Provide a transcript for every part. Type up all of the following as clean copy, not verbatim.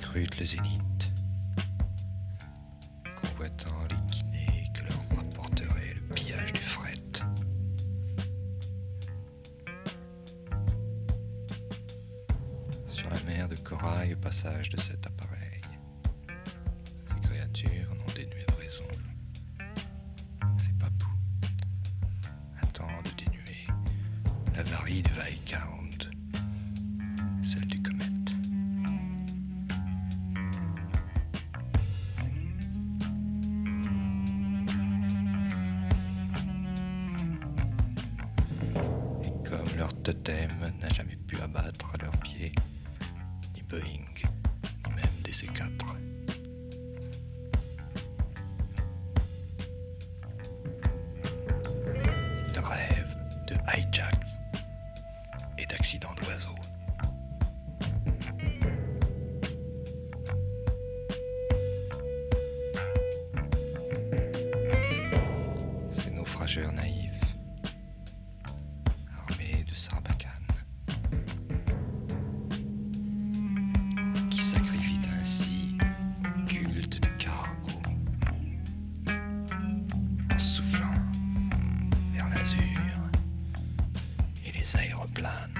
scrutent le zénith, convoitant les guinées que leur rapporterait le pillage du fret. Sur la mer de corail au passage de cet appareil, ces créatures non dénuées de raison, ces papous attendent de dénuer la varie du Viscount, celle du comète. Et comme leur totem n'a jamais pu abattre à leurs pieds ni Boeing, ni même des C4, ils rêvent de hijacks et d'accidents d'oiseaux. Ces naufrageurs naïfs, armés de sarbacane, qui sacrifient ainsi le culte du cargo en soufflant vers l'azur et les aéroplanes.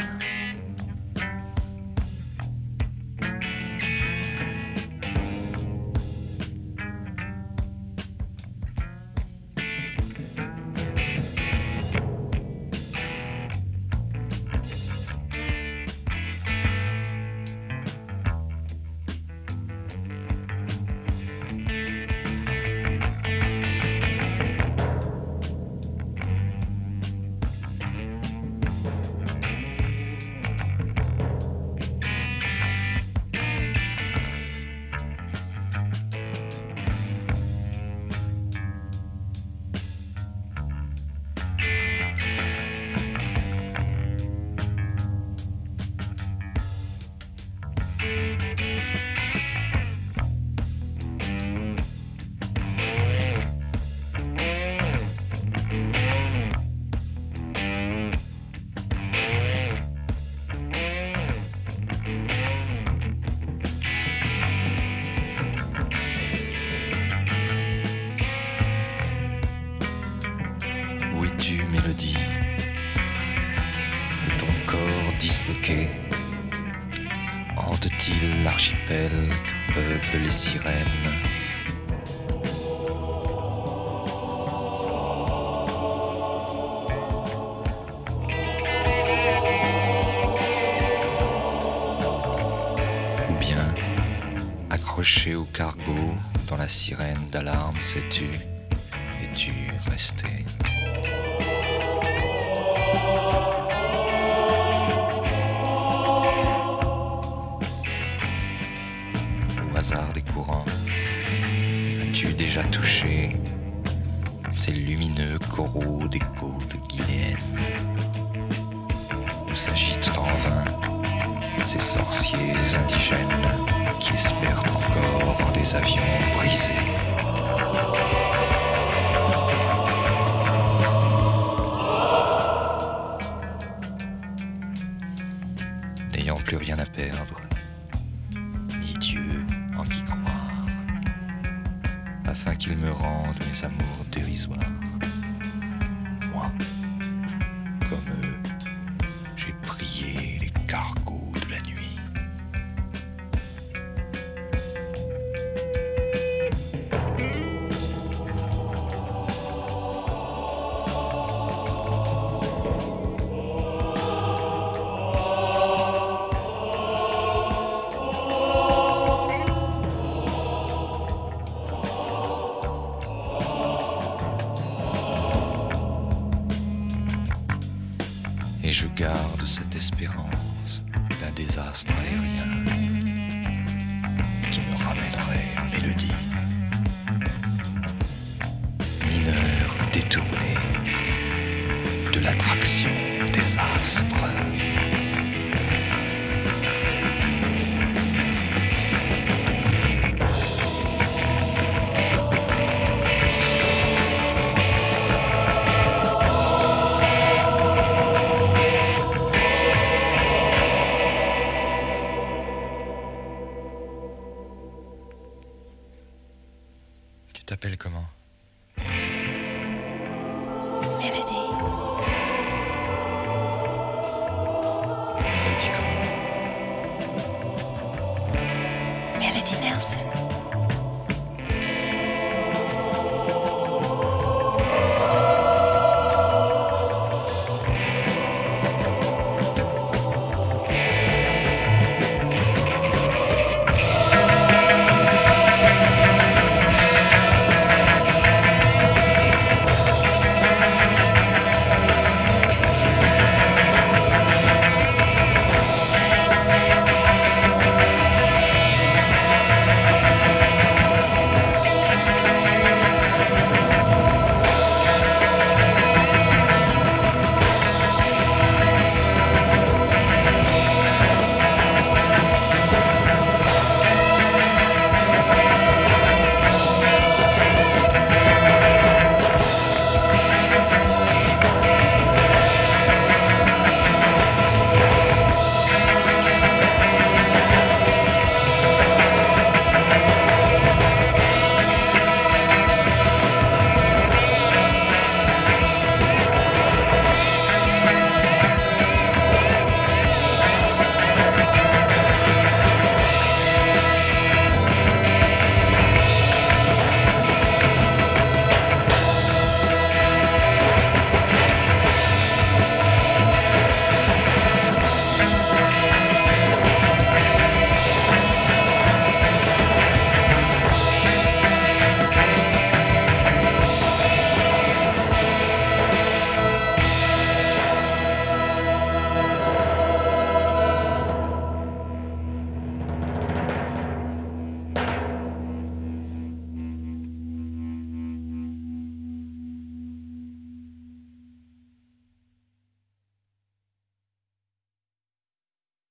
Où es-tu, mélodie, de ton corps disloqué? Hante-t-il l'archipel que peuplent les sirènes? Ou bien, accroché au cargo, dans la sirène d'alarme, sais-tu, es-tu resté? Au hasard des courants, as-tu déjà touché ces lumineux coraux des côtes guinéennes où s'agitent en vain ces sorciers indigènes qui espèrent encore en des avions brisés? N'ayant plus rien à perdre, ni Dieu en qui croire, afin qu'il me rende mes amours dérisoires. Moi, comme eux, j'ai prié les cargos de la nuit. Et je garde cette espérance d'un désastre aérien qui me ramènerait une mélodie. Mineur détourné de l'attraction des astres. t'appelles comment? Melody. Mélodie comment? Melody Nelson.